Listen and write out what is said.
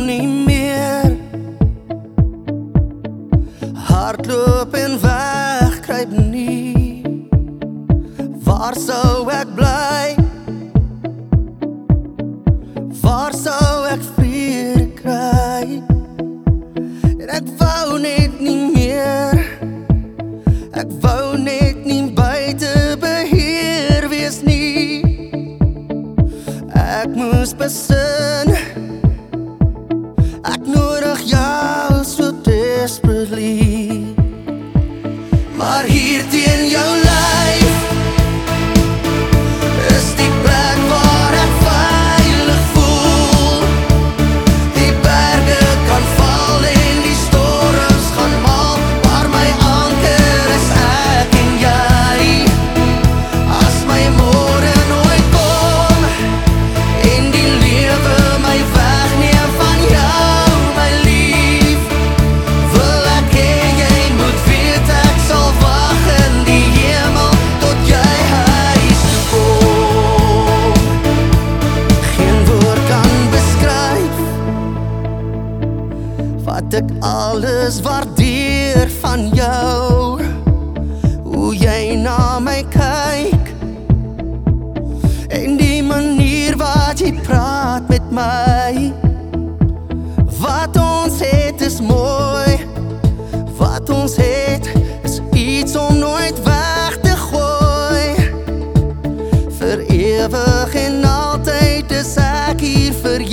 nie meer hardloop en wegkruip nie. Waar sou ek bly? Waar sou ek vrede kry? En ek wou net nie meer, ek wou net nie buite beheer wees nie. Ek moes besin, ek nodig jou so desperately. Maar hier teen jou lyf is die plek waar ek veilig voel. Die berge kan val en die storms gaan mal, maar my anker is ek en jy. As my môre nooit kom en die lewe my wegneem van jou, my lief, wil ek hê jy moet weet ek sal wag in die hemel tot jy huis toe kom. Geen woord kan beskryf wat ek alles waardeer van jou. Hoe jy na my kyk en die manier wat jy praat met my. Wat ons het is mooi, wat ons het is iets om nooit weg te gooi. Vir ewig en altyd is ek hier vir